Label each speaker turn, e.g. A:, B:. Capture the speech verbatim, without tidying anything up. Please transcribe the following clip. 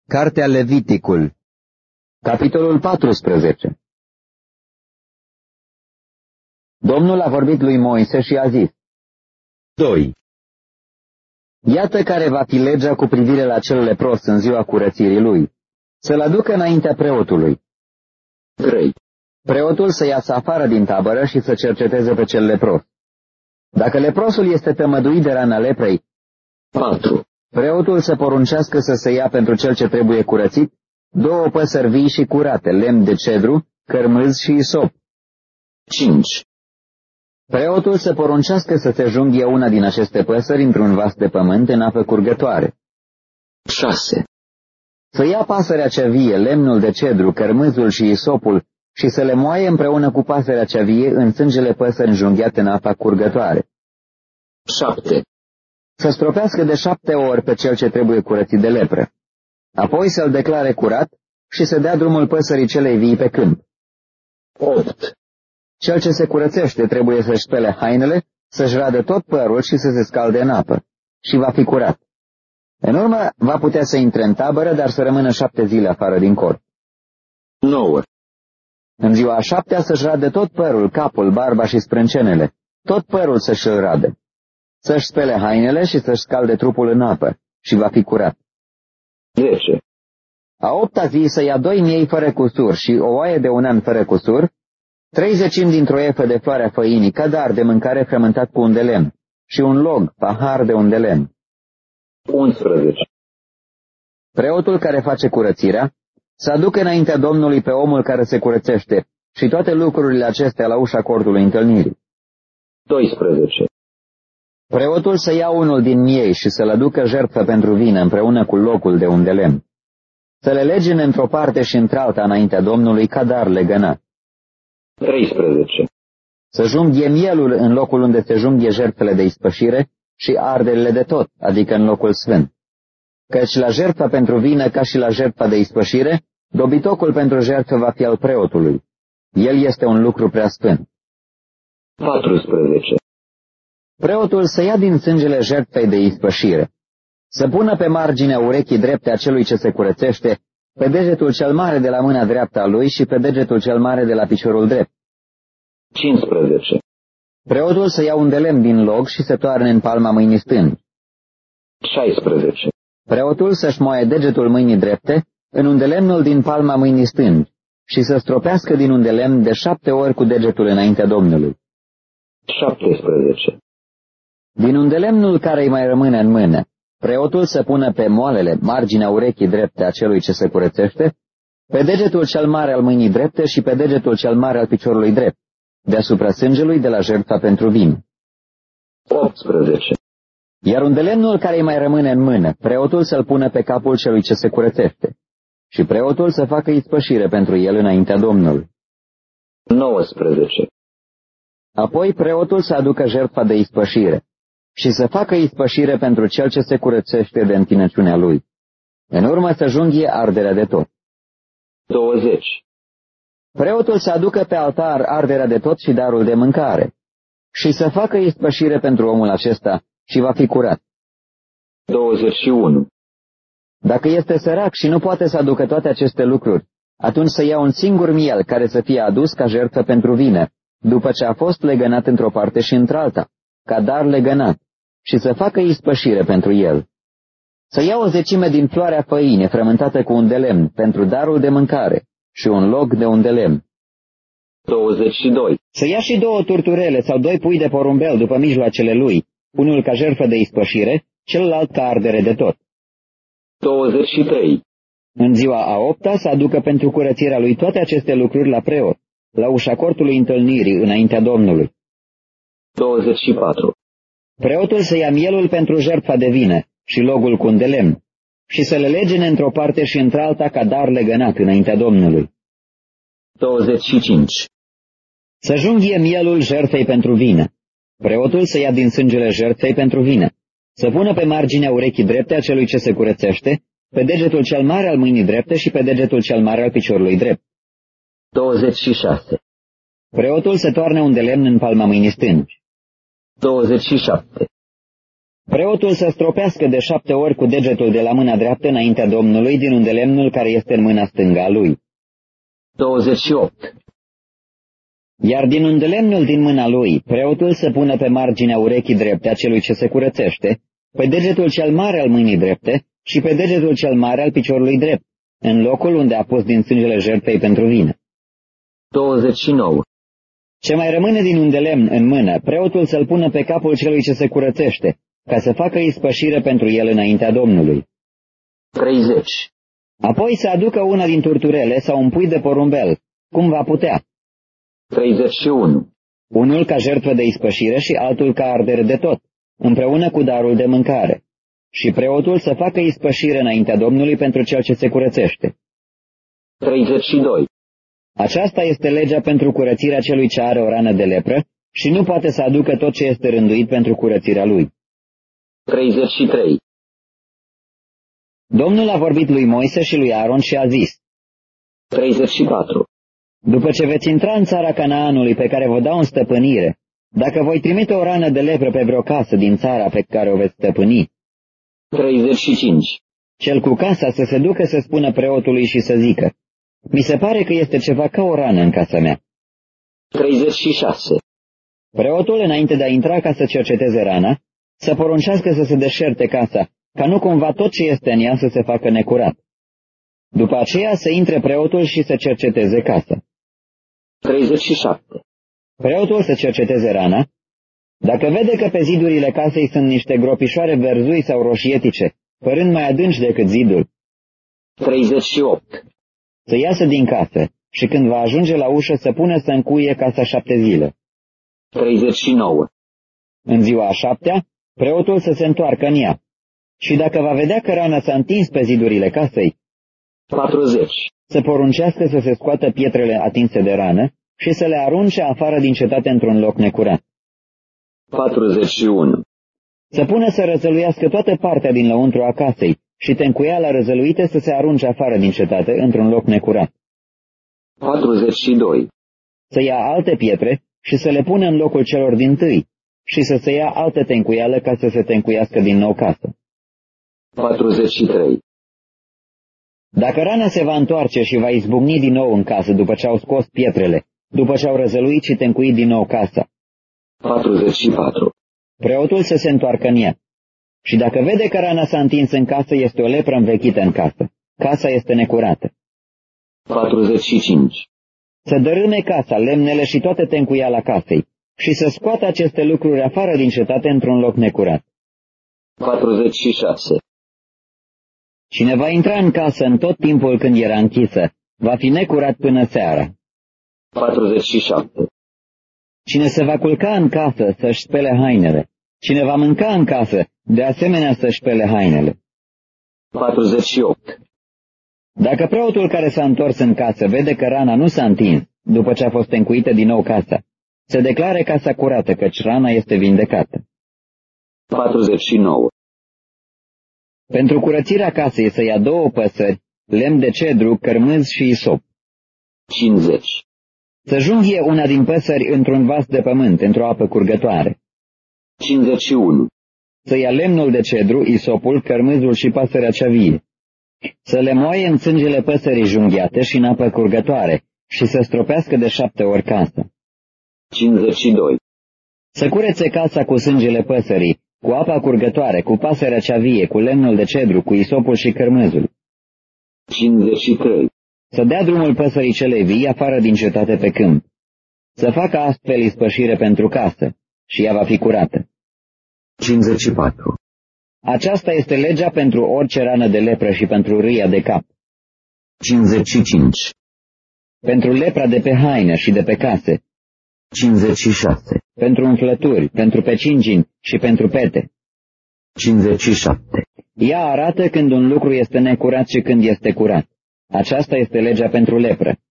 A: Cartea Leviticul, capitolul paisprezece. Domnul a vorbit lui Moise și a zis: doi. Iată care va fi legea cu privire la cel lepros în ziua curățirii lui, să-l aducă înaintea preotului. trei. Preotul să iasă afară din tabără și să cerceteze pe cel lepros. Dacă leprosul este tămăduit de rana leprei, patru. Preotul să poruncească să se ia pentru cel ce trebuie curățit două păsări vii și curate, lemn de cedru, cărmâz și isop. cinci. Preotul să poruncească să se junghie una din aceste păsări într-un vas de pământ în apă curgătoare. șase. Să ia pasărea cea vie, lemnul de cedru, cărmâzul și isopul și să le moaie împreună cu pasărea cea vie în sângele păsări înjunghiate în apa curgătoare. șapte. Să stropească de șapte ori pe cel ce trebuie curățit de lepră. Apoi să-l declare curat și să dea drumul păsării celei vii pe câmp. opt. Cel ce se curățește trebuie să-și spele hainele, să-și radă tot părul și să se scalde în apă, și va fi curat. În urmă va putea să intre în tabără, dar să rămână șapte zile afară din corp. nouă. În ziua a șaptea să-și radă tot părul, capul, barba și sprâncenele, tot părul să-și-l radă. Să-și spele hainele și să-și scalde trupul în apă, și va fi curat. zece. A opta zi să ia doi miei fără cusur și o oaie de un an fără cusur, treizecimi dintr-o efă de floarea făinii, ca dar de mâncare frământat cu un de lemn, și un log, pahar de un de lemn. unsprezece. Preotul care face curățirea să aducă înaintea Domnului pe omul care se curățește și toate lucrurile acestea la ușa cortului întâlnirii. doisprezece. Preotul să ia unul din miei și să-l aducă jertfă pentru vină împreună cu locul de un de lemn. Să le legine într-o parte și într-alta înaintea Domnului ca dar legănat. treisprezece. Să junghie mielul în locul unde se junghie jertfele de ispășire și arderile de tot, adică în locul sfânt. Căci la jertfa pentru vină ca și la jertfa de ispășire, dobitocul pentru jertfă va fi al preotului. El este un lucru prea sfânt. paisprezece. Preotul să ia din sângele jertfei de ispășire, să pună pe marginea urechii drepte a celui ce se curățește, pe degetul cel mare de la mâna dreaptă a lui și pe degetul cel mare de la piciorul drept. cincisprezece. Preotul să ia un de lemn din log și să toarne în palma mâinii stângi. șaisprezece. Preotul să-și moaie degetul mâinii drepte în undelemnul din palma mâinii stângi și să stropească din undelemn de șapte ori cu degetul înaintea Domnului. șaptesprezece. Din undelemnul care îi mai rămâne în mână, preotul să pună pe moalele marginea urechii drepte a celui ce se curățește, pe degetul cel mare al mâinii drepte și pe degetul cel mare al piciorului drept, deasupra sângelui de la jertfa pentru vin. optsprezece. Iar undelemnul care îi mai rămâne în mână, preotul să-l pună pe capul celui ce se curățește, și preotul să facă ispășire pentru el înaintea Domnului. nouăsprezece. Apoi preotul să aducă jertfa de ispășire și să facă ispășire pentru cel ce se curățește de întinăciunea lui. În urmă să junghie arderea de tot. douăzeci. Preotul să aducă pe altar arderea de tot și darul de mâncare și să facă ispășire pentru omul acesta și va fi curat. douăzeci și unu. Dacă este sărac și nu poate să aducă toate aceste lucruri, atunci să ia un singur miel care să fie adus ca jertfă pentru vină, după ce a fost legănat într-o parte și într-alta, ca dar legănat, și să facă ispășire pentru el. Să ia o zecime din floarea făinii frământată cu un de lemn pentru darul de mâncare și un log de un de lemn. douăzeci și doi. Să ia și două turturele sau doi pui de porumbel după mijloacele lui, unul ca jertfă de ispășire, celălalt ca ardere de tot. douăzeci și trei. În ziua a opta să aducă pentru curățirea lui toate aceste lucruri la preot, la ușa cortului întâlnirii înaintea Domnului. douăzeci și patru. Preotul să ia mielul pentru jertfa de vină și logul cu un de lemn și să le legene într-o parte și într-alta ca dar legănat înaintea Domnului. douăzeci și cinci. Să junghie mielul jertfei pentru vină. Preotul să ia din sângele jertfei pentru vină, să pună pe marginea urechii drepte a celui ce se curățește, pe degetul cel mare al mâinii drepte și pe degetul cel mare al piciorului drept. douăzeci și șase. Preotul să toarne un de lemn în palma mâinii stângi. douăzeci și șapte. Preotul să stropească de șapte ori cu degetul de la mâna dreaptă înaintea Domnului din undelemnul care este în mâna stângă a lui. douăzeci și opt. Iar din undelemnul din mâna lui, preotul să pună pe marginea urechii drepte a celui ce se curățește, pe degetul cel mare al mâinii drepte și pe degetul cel mare al piciorului drept, în locul unde a pus din sângele jertfei pentru vină. douăzeci și nouă. Ce mai rămâne din undelemn în mână, preotul să-l pună pe capul celui ce se curățește, ca să facă ispășire pentru el înaintea Domnului. treizeci. Apoi să aducă una din turturele sau un pui de porumbel, cum va putea. treizeci și unu. Unul ca jertfă de ispășire și altul ca ardere de tot, împreună cu darul de mâncare. Și preotul să facă ispășire înaintea Domnului pentru cel ce se curățește. treizeci și doi. Aceasta este legea pentru curățirea celui ce are o rană de lepră și nu poate să aducă tot ce este rânduit pentru curățirea lui. treizeci și trei. Domnul a vorbit lui Moise și lui Aaron și a zis. treizeci și patru. După ce veți intra în țara Canaanului pe care vă dau în stăpânire, dacă voi trimite o rană de lepră pe vreo casă din țara pe care o veți stăpâni. treizeci și cinci. Cel cu casa să se ducă să spună preotului și să zică, mi se pare că este ceva ca o rană în casa mea. treizeci și șase. Preotul, înainte de a intra ca să cerceteze rana, să poruncească să se deșerte casa, ca nu cumva tot ce este în ea să se facă necurat. După aceea să intre preotul și să cerceteze casa. treizeci și șapte. Preotul să cerceteze rana. Dacă vede că pe zidurile casei sunt niște gropișoare verzui sau roșietice, părând mai adânci decât zidul. treizeci și opt. Să iasă din casă și când va ajunge la ușă să pună să încuie casa șapte zile. treizeci și nouă. În ziua a șaptea, preotul să se întoarcă în ea. Și dacă va vedea că rana s-a întins pe zidurile casei, patruzeci. Să poruncească să se scoată pietrele atinse de rană și să le arunce afară din cetate într-un loc necurat. patruzeci și unu. Să pună să răzăluiască toată partea din lăuntru a casei și tencuiala răzăluite să se arunce afară din cetate într-un loc necurat. patruzeci și doi. Să ia alte pietre și să le pună în locul celor dintâi și să se ia altă tencuială ca să se tencuiască din nou casă. patruzeci și trei. Dacă rana se va întoarce și va izbucni din nou în casă după ce au scos pietrele, după ce au răzăluit și tencuit din nou casa. patruzeci și patru. Preotul să se întoarcă în ea. Și dacă vede că rana s-a întins în casă, este o lepră învechită în casă. Casa este necurată. patruzeci și cinci. Să dărâme casa, lemnele și toate tencuiala casei și să scoată aceste lucruri afară din cetate într-un loc necurat. patruzeci și șase. Cine va intra în casă în tot timpul când era închisă, va fi necurat până seara. patruzeci și șapte. Cine se va culca în casă să-și spele hainele. Cine va mânca în casă, de asemenea să-și spele hainele. patruzeci și opt. Dacă preotul care s-a întors în casă vede că rana nu s-a întins, după ce a fost încuită din nou casa, se declare casa curată, căci rana este vindecată. patruzeci și nouă. Pentru curățirea casei să ia două păsări, lemn de cedru, cărmâz și isop. cincizeci. Să junghie una din păsări într-un vas de pământ, într-o apă curgătoare. cincizeci și unu. Să ia lemnul de cedru, isopul, cărmâzul și pasărea cea vie. Să le moaie în sângele păsării junghiate și în apă curgătoare și să stropească de șapte ori casa. cincizeci și doi. Să curețe casa cu sângele păsării, cu apa curgătoare, cu pasărea cea vie, cu lemnul de cedru, cu isopul și cărmâzul. cincizeci și trei. Să dea drumul păsării celei vii afară din cetate pe câmp. Să facă astfel ispășire pentru casă și ea va fi curată. cincizeci și patru. Aceasta este legea pentru orice rană de lepră și pentru râia de cap. cincizeci și cinci. Pentru lepra de pe haină și de pe case. cincizeci și șase. Pentru umflături, pentru pecingini și pentru pete. cincizeci și șapte. Ea arată când un lucru este necurat și când este curat. Aceasta este legea pentru lepră.